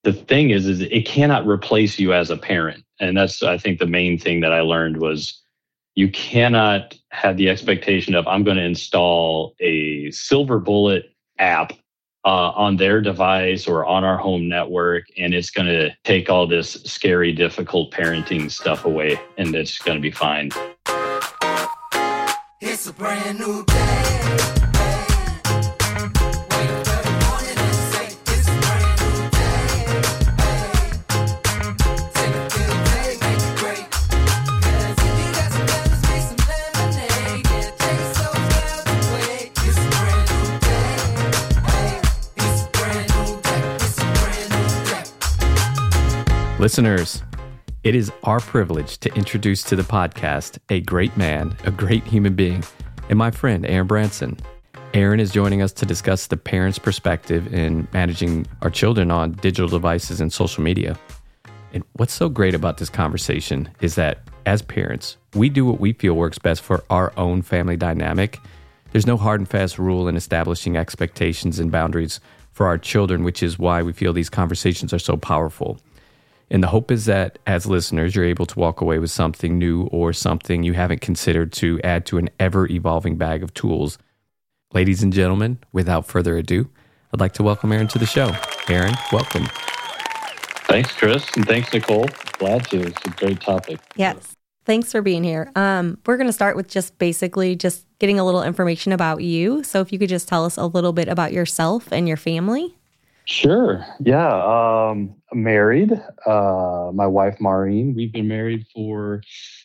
the thing is it cannot replace you as a parent. And that's, I think, the main thing that I learned was you cannot have the expectation of I'm going to install a silver bullet app on their device or on our home network, and it's going to take all this scary, difficult parenting stuff away, and it's going to be fine. It's a brand new day. Listeners, it is our privilege to introduce to the podcast a great man, a great human being, and my friend, Aaron Branson. Aaron is joining us to discuss the parent's perspective in managing our children on digital devices and social media. And what's so great about this conversation is that as parents, we do what we feel works best for our own family dynamic. There's no hard and fast rule in establishing expectations and boundaries for our children, which is why we feel these conversations are so powerful. And the hope is that as listeners, you're able to walk away with something new or something you haven't considered to add to an ever-evolving bag of tools. Ladies and gentlemen, without further ado, I'd like to welcome Aaron to the show. Aaron, welcome. Thanks, Chris, and thanks, Nicole. Glad to. It's a great topic. Yes. Thanks for being here. We're going to start with just getting a little information about you. So if you could just tell us a little bit about yourself and your family. Sure. Yeah. I'm married. My wife, Maureen, we've been married for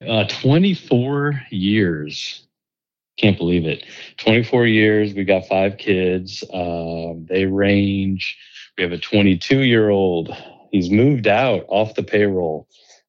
24 years. Can't believe it. 24 years. We've got 5 kids. They range. We have a 22-year-old. He's moved out off the payroll.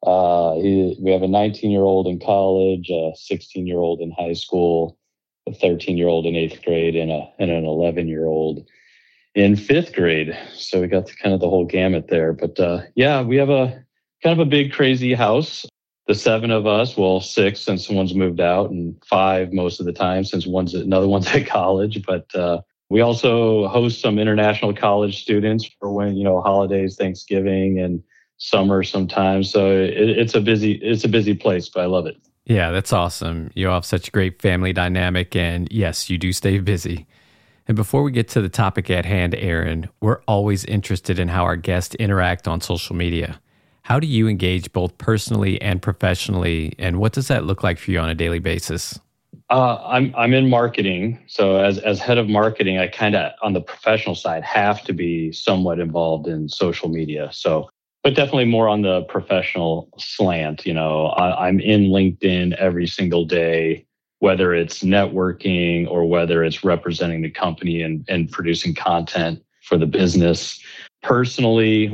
We have a 19-year-old in college, a 16-year-old in high school, a 13-year-old in 8th grade, and an 11-year-old in 5th grade. So we got kind of the whole gamut there. But we have a kind of a big, crazy house. The 7 of us, well, 6 since someone's moved out, and 5 most of the time since another one's at college. But we also host some international college students for when, holidays, Thanksgiving, and summer sometimes. So it's a busy place, but I love it. Yeah, that's awesome. You have such a great family dynamic, and yes, you do stay busy. And before we get to the topic at hand, Aaron, we're always interested in how our guests interact on social media. How do you engage both personally and professionally, and what does that look like for you on a daily basis? I'm in marketing, so as head of marketing, I kind of on the professional side have to be somewhat involved in social media. So, but definitely more on the professional slant. I'm in LinkedIn every single day, whether it's networking or whether it's representing the company and producing content for the business. Personally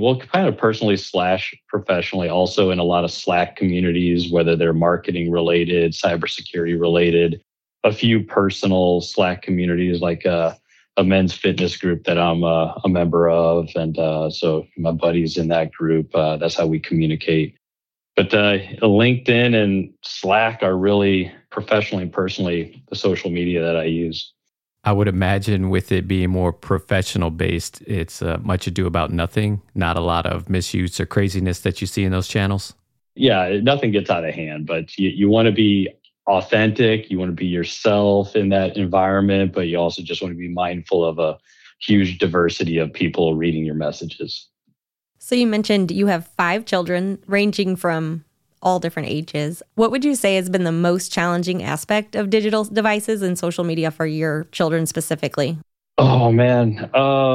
/ professionally, also in a lot of Slack communities, whether they're marketing related, cybersecurity related, a few personal Slack communities like a men's fitness group that I'm a member of. And so my buddies in that group, that's how we communicate. But LinkedIn and Slack are really professionally and personally the social media that I use. I would imagine with it being more professional based, it's much ado about nothing, not a lot of misuse or craziness that you see in those channels. Yeah, nothing gets out of hand, but you want to be authentic. You want to be yourself in that environment, but you also just want to be mindful of a huge diversity of people reading your messages. So you mentioned you have 5 children ranging from all different ages. What would you say has been the most challenging aspect of digital devices and social media for your children specifically? Oh, man.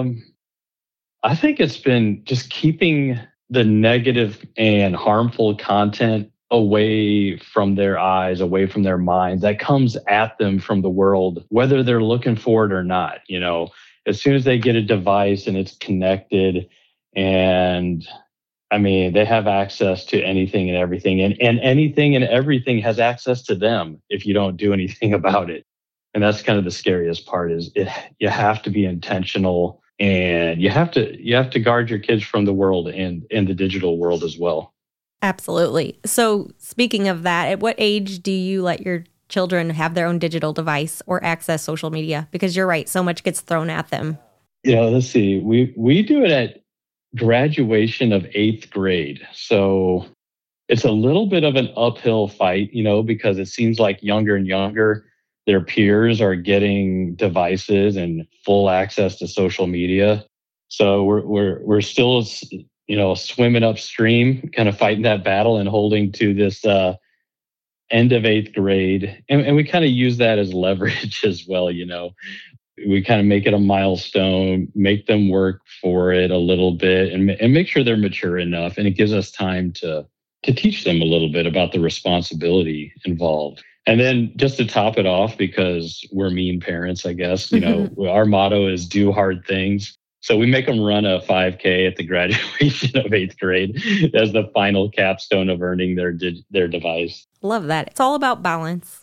I think it's been just keeping the negative and harmful content away from their eyes, away from their minds that comes at them from the world, whether they're looking for it or not. As soon as they get a device and it's connected, and they have access to anything and everything, and anything and everything has access to them if you don't do anything about it. And that's kind of the scariest part is you have to be intentional, and you have to guard your kids from the world and the digital world as well. Absolutely. So speaking of that, at what age do you let your children have their own digital device or access social media? Because you're right, so much gets thrown at them. Let's see. We do it at graduation of 8th grade. So it's a little bit of an uphill fight, because it seems like younger and younger, their peers are getting devices and full access to social media. So we're still, swimming upstream, kind of fighting that battle and holding to this end of 8th grade. And we kind of use that as leverage as well, We kind of make it a milestone, make them work for it a little bit and make sure they're mature enough. And it gives us time to teach them a little bit about the responsibility involved. And then just to top it off, because we're mean parents, I guess, our motto is do hard things. So we make them run a 5K at the graduation of 8th grade as the final capstone of earning their device. Love that. It's all about balance.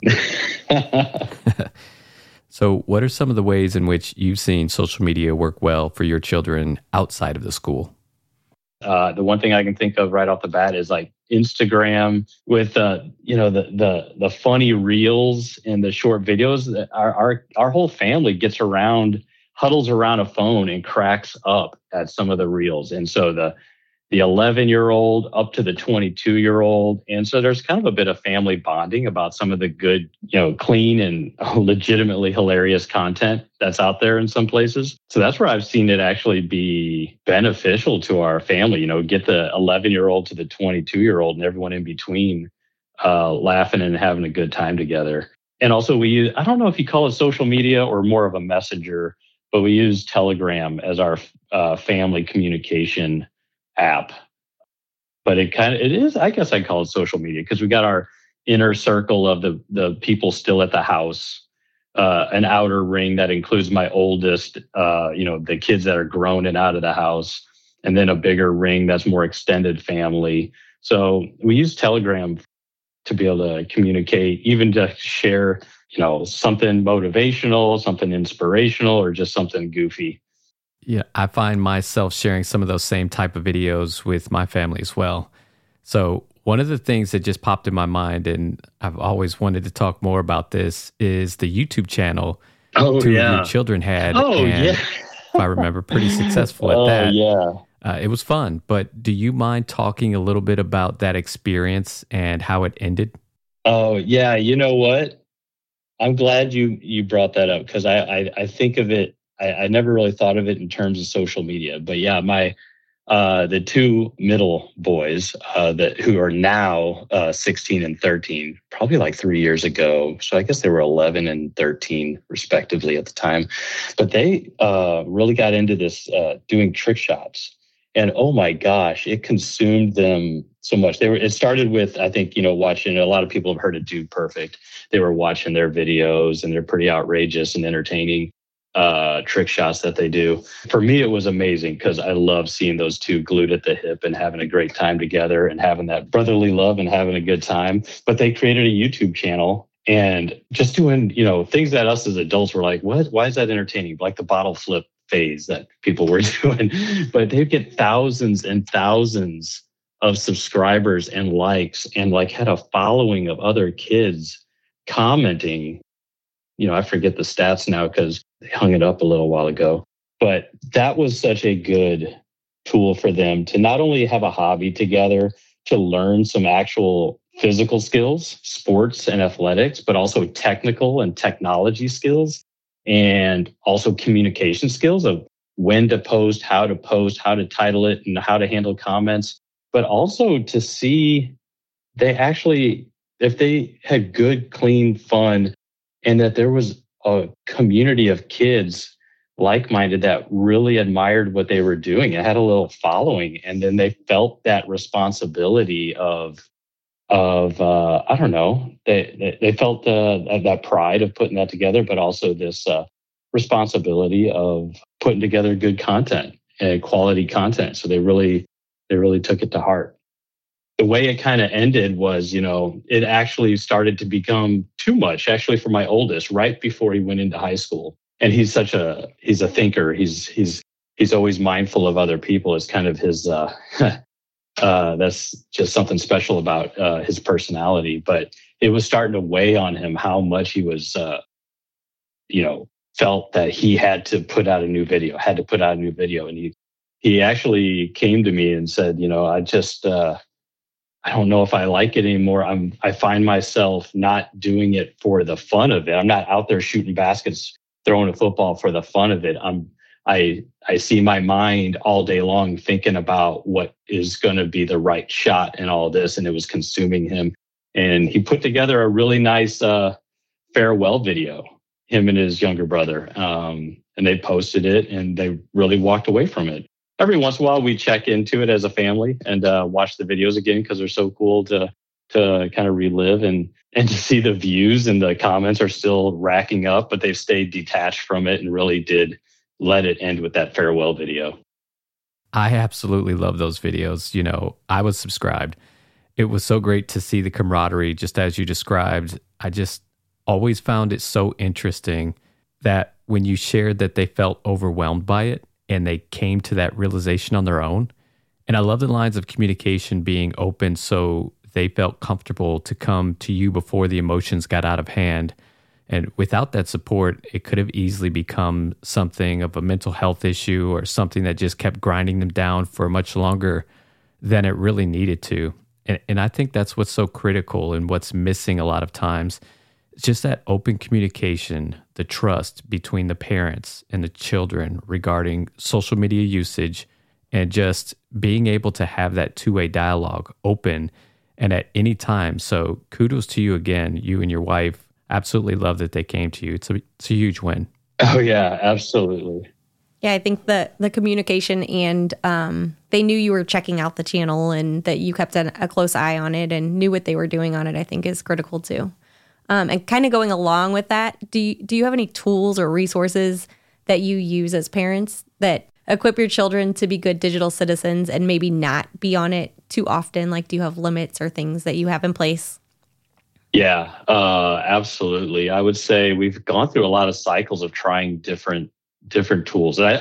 So what are some of the ways in which you've seen social media work well for your children outside of the school? The one thing I can think of right off the bat is like Instagram with the funny reels and the short videos. That our whole family huddles around a phone and cracks up at some of the reels. And so the 11-year-old up to the 22-year-old. And so there's kind of a bit of family bonding about some of the good, clean and legitimately hilarious content that's out there in some places. So that's where I've seen it actually be beneficial to our family, get the 11-year-old to the 22-year-old and everyone in between laughing and having a good time together. And also I don't know if you call it social media or more of a messenger, but we use Telegram as our family communication app. But it is, I guess I call it social media because we got our inner circle of the people still at the house, an outer ring that includes my oldest, the kids that are grown and out of the house, and then a bigger ring that's more extended family. So we use Telegram to be able to communicate, even to share, something motivational, something inspirational, or just something goofy. Yeah, I find myself sharing some of those same type of videos with my family as well. So one of the things that just popped in my mind, and I've always wanted to talk more about this, is the YouTube channel two of your children had. If I remember, pretty successful at that. Yeah. It was fun, but do you mind talking a little bit about that experience and how it ended? Oh, yeah. You know what? I'm glad you brought that up because I think of it. I never really thought of it in terms of social media, but yeah, the two middle boys who are now 16 and 13, probably like 3 years ago. So I guess they were 11 and 13 respectively at the time, but they really got into this doing trick shots. And oh my gosh, it consumed them so much. It started with, I think, watching, a lot of people have heard of Dude Perfect. They were watching their videos and they're pretty outrageous and entertaining trick shots that they do. For me, it was amazing because I love seeing those two glued at the hip and having a great time together and having that brotherly love and having a good time. But they created a YouTube channel and just doing, things that us as adults were like, what? Why is that entertaining? Like the bottle flip phase that people were doing. But they'd get thousands and thousands of subscribers and likes and had a following of other kids commenting. I forget the stats now because they hung it up a little while ago. But that was such a good tool for them to not only have a hobby together, to learn some actual physical skills, sports and athletics, but also technical and technology skills, and also communication skills of when to post, how to title it, and how to handle comments. But also to see if they had good, clean fun, and that there was a community of kids like-minded that really admired what they were doing. It had a little following, and then they felt that responsibility of I don't know, they felt that pride of putting that together, but also this responsibility of putting together good content and quality content. So they really took it to heart. The way it kind of ended was, it actually started to become too much, actually, for my oldest, right before he went into high school. And he's a thinker. He's always mindful of other people. It's kind of his, that's just something special about his personality. But it was starting to weigh on him how much he was, felt that he had to put out a new video, And he actually came to me and said, I don't know if I like it anymore. I find myself not doing it for the fun of it. I'm not out there shooting baskets, throwing a football for the fun of it. I see my mind all day long thinking about what is going to be the right shot and all this, and it was consuming him. And he put together a really nice farewell video, him and his younger brother, and they posted it, and they really walked away from it. Every once in a while, we check into it as a family and watch the videos again because they're so cool to kind of relive and to see the views and the comments are still racking up, but they've stayed detached from it and really did let it end with that farewell video. I absolutely love those videos. I was subscribed. It was so great to see the camaraderie, just as you described. I just always found it so interesting that when you shared that they felt overwhelmed by it, and they came to that realization on their own. And I love the lines of communication being open so they felt comfortable to come to you before the emotions got out of hand. And without that support, it could have easily become something of a mental health issue or something that just kept grinding them down for much longer than it really needed to. And I think that's what's so critical and what's missing a lot of times. It's just that open communication, the trust between the parents and the children regarding social media usage, and just being able to have that two-way dialogue open and at any time. So kudos to you again, you and your wife. Absolutely love that they came to you. It's a huge win. Oh, yeah, absolutely. Yeah, I think the communication and they knew you were checking out the channel and that you kept a close eye on it and knew what they were doing on it, I think is critical too. And kind of going along with that, do you have any tools or resources that you use as parents that equip your children to be good digital citizens and maybe not be on it too often? Like, do you have limits or things that you have in place? Yeah, absolutely. I would say we've gone through a lot of cycles of trying different tools. And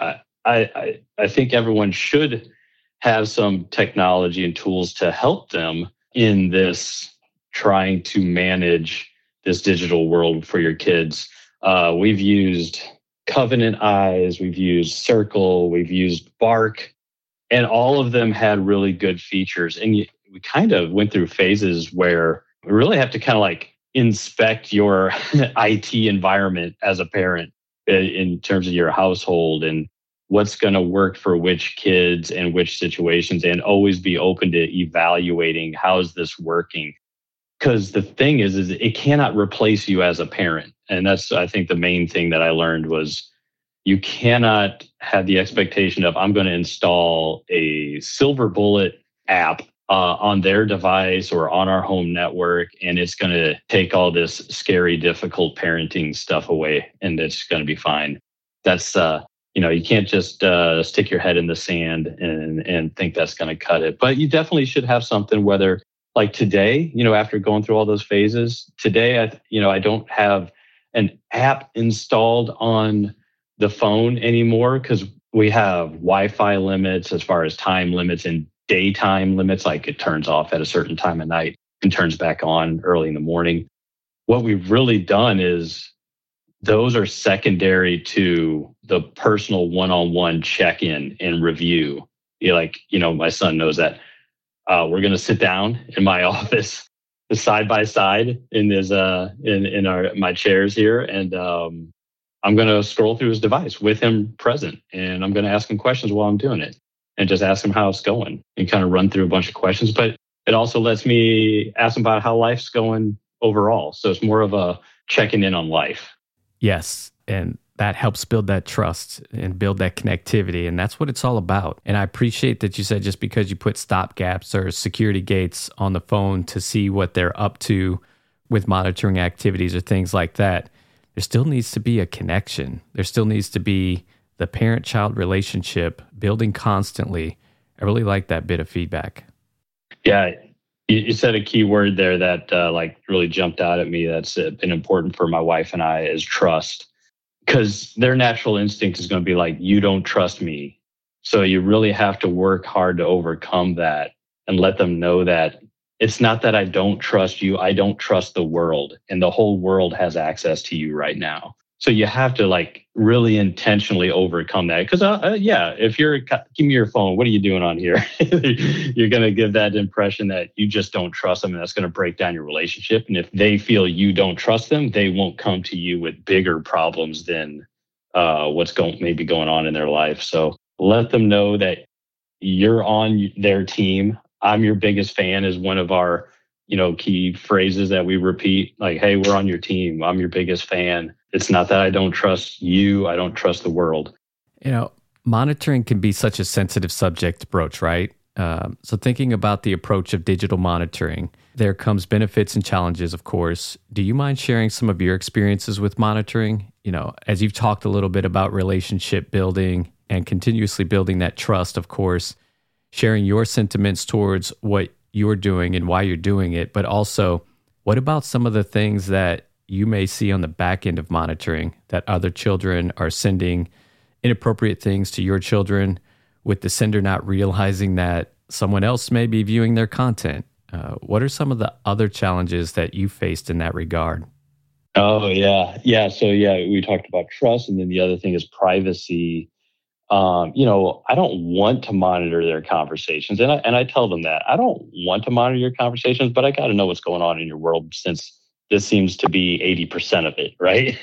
I think everyone should have some technology and tools to help them in this trying to manage this digital world for your kids. We've used Covenant Eyes, we've used Circle, we've used Bark, and all of them had really good features. And we kind of went through phases where we really have to kind of like inspect your IT environment as a parent in terms of your household and what's going to work for which kids and which situations, and always be open to evaluating how's this working. Because the thing is it cannot replace you as a parent. And that's, I think, the main thing that I learned was you cannot have the expectation of I'm going to install a silver bullet app on their device or on our home network, and it's going to take all this scary, difficult parenting stuff away, and it's going to be fine. That's, you can't just stick your head in the sand and think that's going to cut it. But you definitely should have something, whether like today, after going through all those phases, today, I don't have an app installed on the phone anymore because we have Wi-Fi limits as far as time limits and daytime limits, like it turns off at a certain time of night and turns back on early in the morning. What we've really done is those are secondary to the personal one-on-one check-in and review. My son knows that we're going to sit down in my office side by side in this my chairs here, and I'm going to scroll through his device with him present, and I'm going to ask him questions while I'm doing it, and just ask him how it's going, and kind of run through a bunch of questions. But it also lets me ask him about how life's going overall. So it's more of a checking in on life. Yes, and that helps build that trust and build that connectivity. And that's what it's all about. And I appreciate that you said just because you put stop gaps or security gates on the phone to see what they're up to with monitoring activities or things like that, there still needs to be a connection. There still needs to be the parent-child relationship building constantly. I really like that bit of feedback. Yeah, you said a key word there that really jumped out at me. That's been important for my wife and I is trust. Because their natural instinct is going to be like, you don't trust me. So you really have to work hard to overcome that and let them know that it's not that I don't trust you. I don't trust the world. And the whole world has access to you right now. So you have to like really intentionally overcome that. Because if you're give me your phone, what are you doing on here? You're going to give that impression that you just don't trust them, and that's going to break down your relationship. And if they feel you don't trust them, they won't come to you with bigger problems than what's maybe going on in their life. So let them know that you're on their team. I'm your biggest fan is one of our key phrases that we repeat, like, hey, we're on your team. I'm your biggest fan. It's not that I don't trust you. I don't trust the world. Monitoring can be such a sensitive subject to broach, right? So thinking about the approach of digital monitoring, there comes benefits and challenges, of course. Do you mind sharing some of your experiences with monitoring? As you've talked a little bit about relationship building and continuously building that trust, of course, sharing your sentiments towards what you're doing and why you're doing it, but also what about some of the things that you may see on the back end of monitoring that other children are sending inappropriate things to your children with the sender not realizing that someone else may be viewing their content? What are some of the other challenges that you faced in that regard? Oh, yeah. Yeah. So, we talked about trust. And then the other thing is privacy. I don't want to monitor their conversations. And I tell them that I don't want to monitor your conversations, but I got to know what's going on in your world since this seems to be 80% of it, right?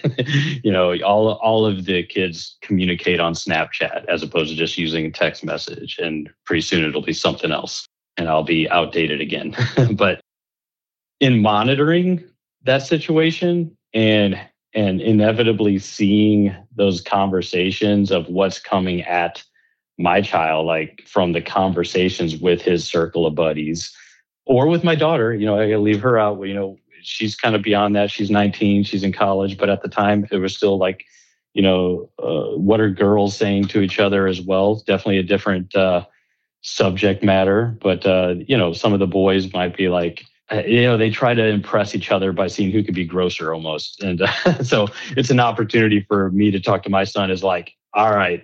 All of the kids communicate on Snapchat as opposed to just using a text message. And pretty soon it'll be something else and I'll be outdated again. But in monitoring that situation and inevitably seeing those conversations of what's coming at my child, like from the conversations with his circle of buddies or with my daughter, I gotta leave her out. She's kind of beyond that. She's 19, she's in college, but at the time it was still like, what are girls saying to each other as well? Definitely a different subject matter. But, some of the boys might be like, they try to impress each other by seeing who could be grosser almost. And so it's an opportunity for me to talk to my son is like, all right,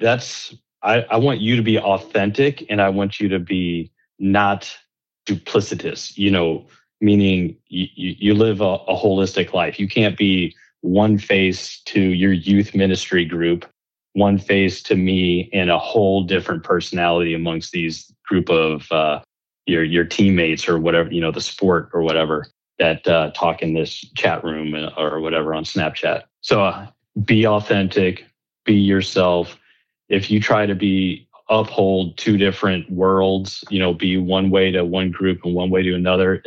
I want you to be authentic and I want you to be not duplicitous, meaning you live a holistic life. You can't be one face to your youth ministry group, one face to me, and a whole different personality amongst these group of your teammates or whatever, the sport or whatever that talk in this chat room or whatever on Snapchat. So be authentic, be yourself. If you try to uphold two different worlds, be one way to one group and one way to another,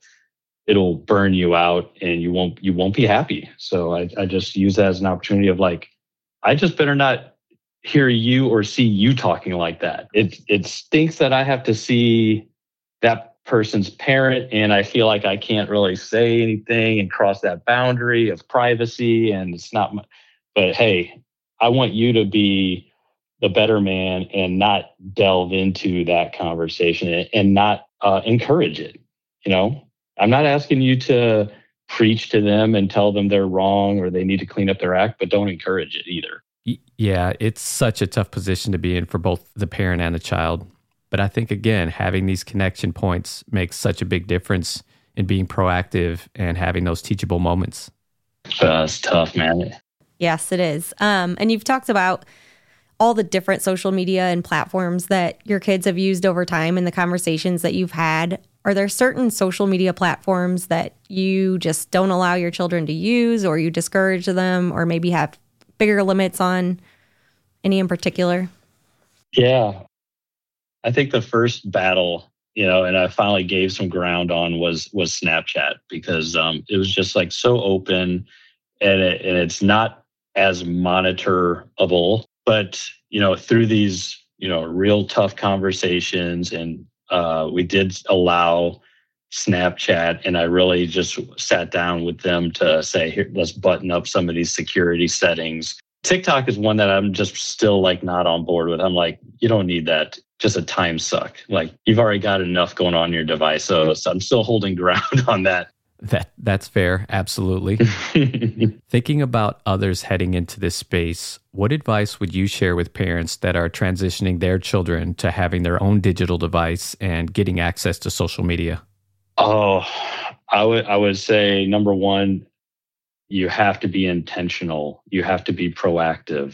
it'll burn you out and you won't be happy. So I just use that as an opportunity of like, I just better not hear you or see you talking like that. It stinks that I have to see that person's parent and I feel like I can't really say anything and cross that boundary of privacy. And it's not, but hey, I want you to be the better man and not delve into that conversation and not encourage it. I'm not asking you to preach to them and tell them they're wrong or they need to clean up their act, but don't encourage it either. Yeah, it's such a tough position to be in for both the parent and the child. But I think, again, having these connection points makes such a big difference in being proactive and having those teachable moments. It's tough, man. Yes, it is. And you've talked about all the different social media and platforms that your kids have used over time and the conversations that you've had. Are there certain social media platforms that you just don't allow your children to use or you discourage them or maybe have bigger limits on any in particular? Yeah. I think the first battle, and I finally gave some ground on was Snapchat because it was just like so open and it's not as monitorable, but, through these, real tough conversations and we did allow Snapchat and I really just sat down with them to say, here, let's button up some of these security settings. TikTok is one that I'm just still like not on board with. I'm like, you don't need that. Just a time suck. Like you've already got enough going on your device. So I'm still holding ground on that. That's fair. Absolutely. Thinking about others heading into this space, what advice would you share with parents that are transitioning their children to having their own digital device and getting access to social media? Oh, I would say number one, you have to be intentional. You have to be proactive.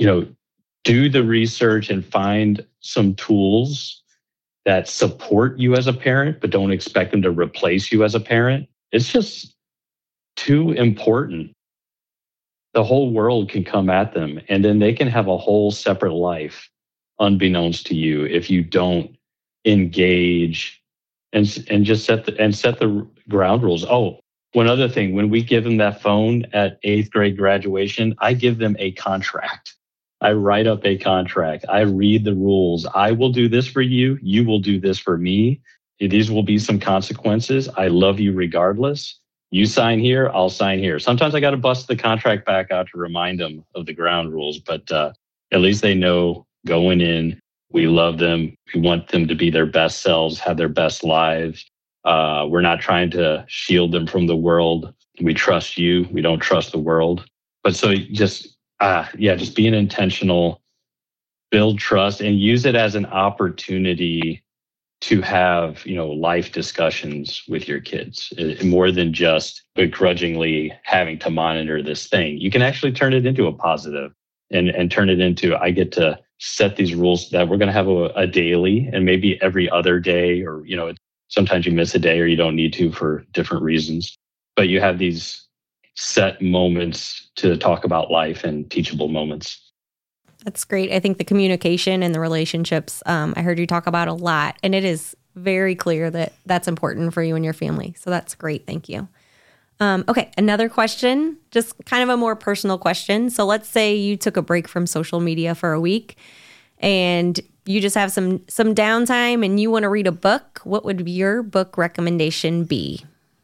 Do the research and find some tools that support you as a parent, but don't expect them to replace you as a parent. It's just too important. The whole world can come at them, and then they can have a whole separate life unbeknownst to you if you don't engage and just set the ground rules. Oh, one other thing, when we give them that phone at 8th grade graduation, I give them a contract. I write up a contract. I read the rules. I will do this for you. You will do this for me. These will be some consequences. I love you regardless. You sign here, I'll sign here. Sometimes I got to bust the contract back out to remind them of the ground rules, but at least they know going in, we love them. We want them to be their best selves, have their best lives. We're not trying to shield them from the world. We trust you. We don't trust the world. But so just being intentional, build trust, and use it as an opportunity to have, life discussions with your kids, more than just begrudgingly having to monitor this thing. You can actually turn it into a positive and turn it into, I get to set these rules that we're going to have a daily and maybe every other day, or, sometimes you miss a day or you don't need to for different reasons, but you have these set moments to talk about life and teachable moments. That's great. I think the communication and the relationships, I heard you talk about a lot, and it is very clear that that's important for you and your family. So that's great. Thank you. Okay, another question, just kind of a more personal question. So let's say you took a break from social media for a week and you just have some downtime and you want to read a book. What would your book recommendation be?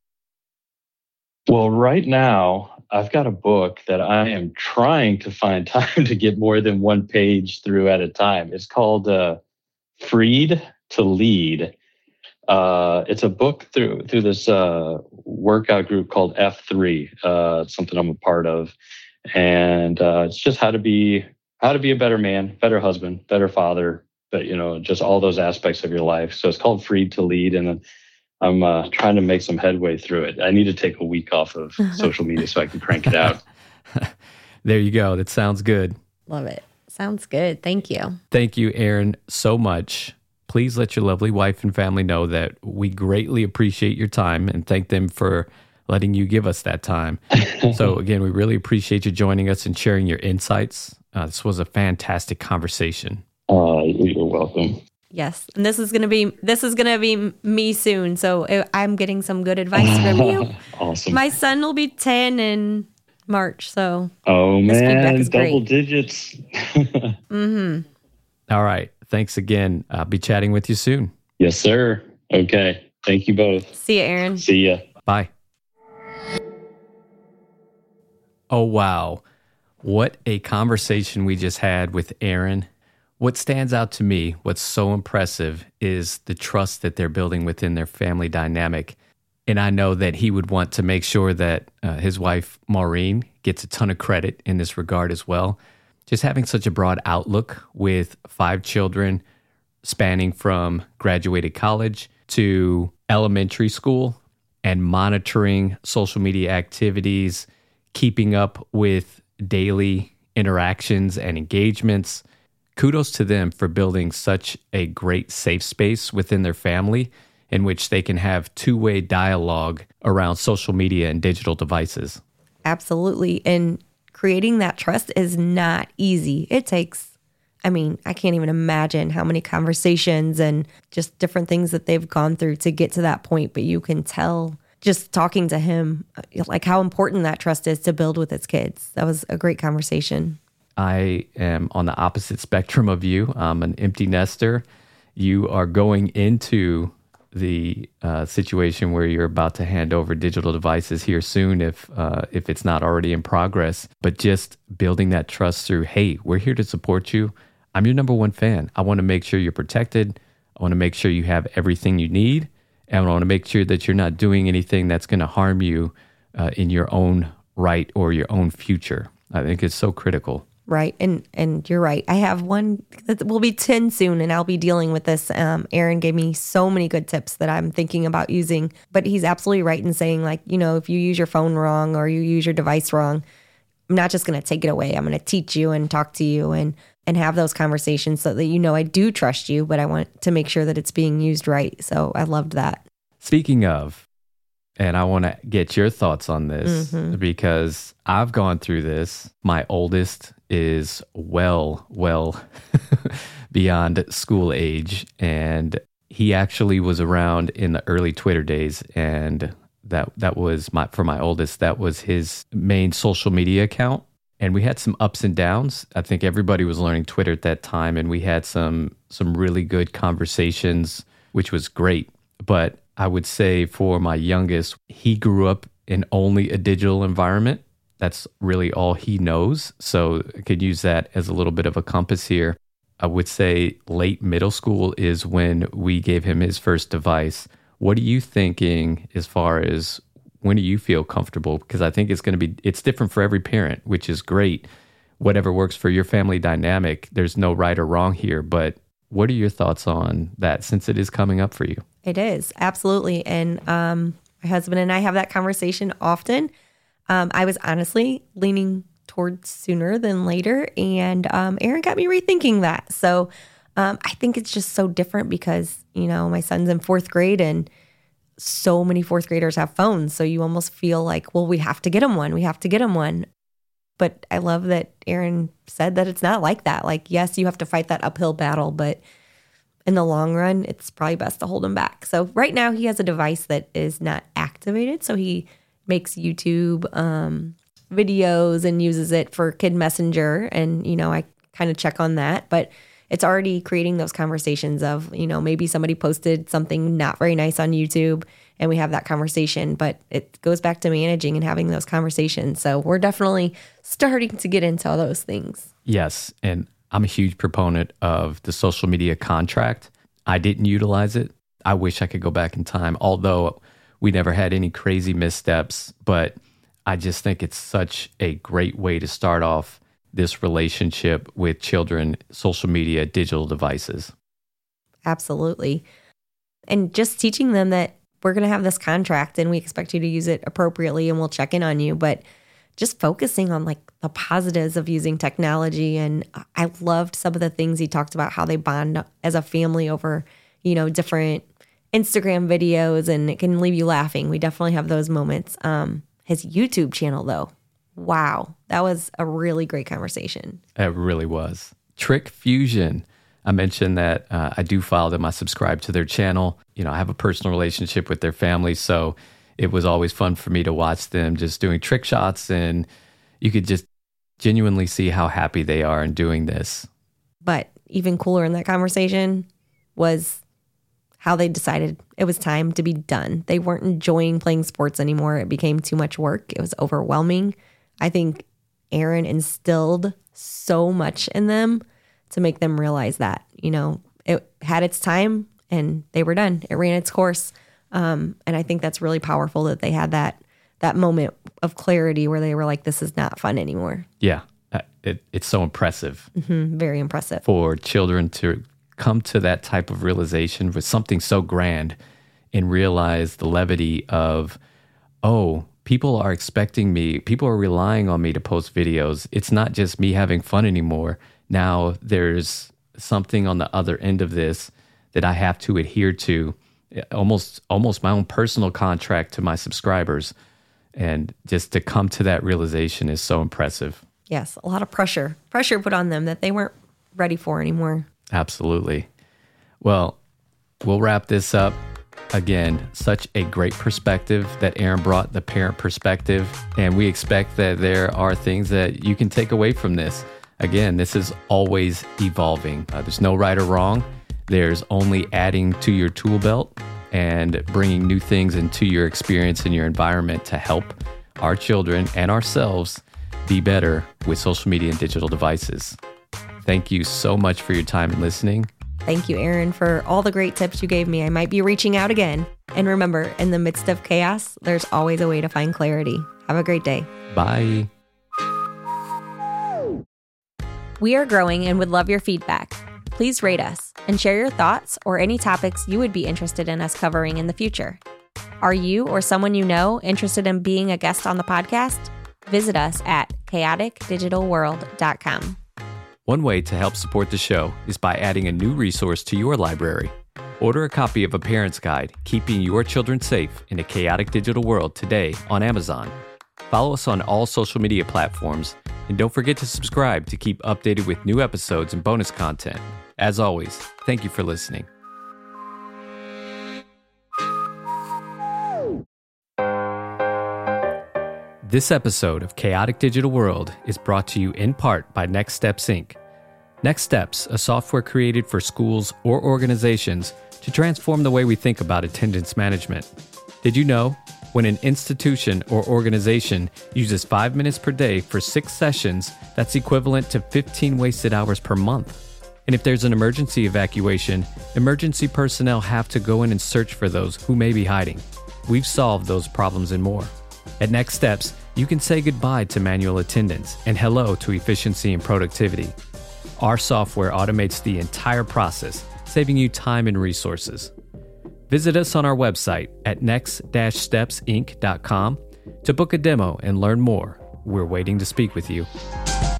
Well, right now, I've got a book that I am trying to find time to get more than one page through at a time. It's called Freed to Lead. It's a book through this workout group called F3. It's something I'm a part of, and it's just how to be a better man, better husband, better father, but just all those aspects of your life. So it's called Freed to Lead, and I'm trying to make some headway through it. I need to take a week off of social media so I can crank it out. There you go. That sounds good. Love it. Sounds good. Thank you. Thank you, Aaron, so much. Please let your lovely wife and family know that we greatly appreciate your time and thank them for letting you give us that time. So again, we really appreciate you joining us and sharing your insights. This was a fantastic conversation. You're welcome. Yes, and this is gonna be me soon. So I'm getting some good advice from you. Awesome. My son will be 10 in March. So man, double digits. Mm-hmm. All right. Thanks again. I'll be chatting with you soon. Yes, sir. Okay. Thank you both. See you, Aaron. See ya. Bye. Oh, wow. What a conversation we just had with Aaron. What stands out to me, what's so impressive, is the trust that they're building within their family dynamic. And I know that he would want to make sure that his wife, Maureen, gets a ton of credit in this regard as well. Just having such a broad outlook with 5 children spanning from graduated college to elementary school and monitoring social media activities, keeping up with daily interactions and engagements. Kudos to them for building such a great safe space within their family in which they can have two-way dialogue around social media and digital devices. Absolutely. And creating that trust is not easy. It takes, I can't even imagine how many conversations and just different things that they've gone through to get to that point. But you can tell just talking to him, like how important that trust is to build with his kids. That was a great conversation. I am on the opposite spectrum of you. I'm an empty nester. You are going into the situation where you're about to hand over digital devices here soon, if it's not already in progress. But just building that trust through, hey, we're here to support you. I'm your number one fan. I want to make sure you're protected. I want to make sure you have everything you need. And I want to make sure that you're not doing anything that's going to harm you in your own right or your own future. I think it's so critical. Right. And you're right. I have one that will be 10 soon, and I'll be dealing with this. Aaron gave me so many good tips that I'm thinking about using, but he's absolutely right in saying, like, if you use your phone wrong or you use your device wrong, I'm not just going to take it away. I'm going to teach you and talk to you and have those conversations so that, I do trust you, but I want to make sure that it's being used right. So I loved that. Speaking of, and I want to get your thoughts on this because I've gone through this. My oldest is well beyond school age, and he actually was around in the early Twitter days, and that was for my oldest, that was his main social media account. And we had some ups and downs. I think everybody was learning Twitter at that time, and we had some really good conversations, which was great. But I would say for my youngest, he grew up in only a digital environment. That's really all he knows. So I could use that as a little bit of a compass here. I would say late middle school is when we gave him his first device. What are you thinking as far as when do you feel comfortable? Because I think it's different for every parent, which is great. Whatever works for your family dynamic, there's no right or wrong here. But what are your thoughts on that since it is coming up for you? It is, absolutely. And my husband and I have that conversation often. I was honestly leaning towards sooner than later, and Aaron got me rethinking that. So I think it's just so different because, my son's in fourth grade, and so many fourth graders have phones. So you almost feel like, well, we have to get him one. We have to get him one. But I love that Aaron said that it's not like that. Like, yes, you have to fight that uphill battle, but in the long run, it's probably best to hold him back. So right now he has a device that is not activated. So he makes YouTube videos and uses it for Kid Messenger. And, I kind of check on that. But it's already creating those conversations of, maybe somebody posted something not very nice on YouTube and we have that conversation. But it goes back to managing and having those conversations. So we're definitely starting to get into all those things. Yes. And I'm a huge proponent of the social media contract. I didn't utilize it. I wish I could go back in time, although we never had any crazy missteps. But I just think it's such a great way to start off this relationship with children, social media, digital devices. Absolutely. And just teaching them that we're going to have this contract and we expect you to use it appropriately and we'll check in on you. But just focusing on like the positives of using technology. And I loved some of the things he talked about, how they bond as a family over, different Instagram videos, and it can leave you laughing. We definitely have those moments. His YouTube channel though, wow, that was a really great conversation. It really was. Trick Fusion. I mentioned that I do follow them. I subscribe to their channel. I have a personal relationship with their family, so it was always fun for me to watch them just doing trick shots, and you could just genuinely see how happy they are in doing this. But even cooler in that conversation was how they decided it was time to be done. They weren't enjoying playing sports anymore. It became too much work. It was overwhelming. I think Aaron instilled so much in them to make them realize that, it had its time and they were done. It ran its course. And I think that's really powerful that they had that moment of clarity where they were like, this is not fun anymore. Yeah. It's so impressive. Mm-hmm, very impressive. For children to come to that type of realization with something so grand and realize the levity of, oh, people are expecting me, people are relying on me to post videos. It's not just me having fun anymore. Now there's something on the other end of this that I have to adhere to, almost my own personal contract to my subscribers. And just to come to that realization is so impressive. Yes, a lot of pressure put on them that they weren't ready for anymore. Absolutely. Well, we'll wrap this up. Again, such a great perspective that Aaron brought, the parent perspective. And we expect that there are things that you can take away from this. Again, this is always evolving. There's no right or wrong. There's only adding to your tool belt and bringing new things into your experience and your environment to help our children and ourselves be better with social media and digital devices. Thank you so much for your time and listening. Thank you, Aaron, for all the great tips you gave me. I might be reaching out again. And remember, in the midst of chaos, there's always a way to find clarity. Have a great day. Bye. We are growing and would love your feedback. Please rate us and share your thoughts or any topics you would be interested in us covering in the future. Are you or someone you know interested in being a guest on the podcast? Visit us at chaoticdigitalworld.com. One way to help support the show is by adding a new resource to your library. Order a copy of A Parent's Guide, Keeping Your Children Safe in a Chaotic Digital World today on Amazon. Follow us on all social media platforms, and don't forget to subscribe to keep updated with new episodes and bonus content. As always, thank you for listening. This episode of Chaotic Digital World is brought to you in part by Next Steps, Inc. Next Steps, a software created for schools or organizations to transform the way we think about attendance management. Did you know? When an institution or organization uses 5 minutes per day for 6 sessions, that's equivalent to 15 wasted hours per month. And if there's an emergency evacuation, emergency personnel have to go in and search for those who may be hiding. We've solved those problems and more. At Next Steps, you can say goodbye to manual attendance and hello to efficiency and productivity. Our software automates the entire process, saving you time and resources. Visit us on our website at next-stepsinc.com to book a demo and learn more. We're waiting to speak with you.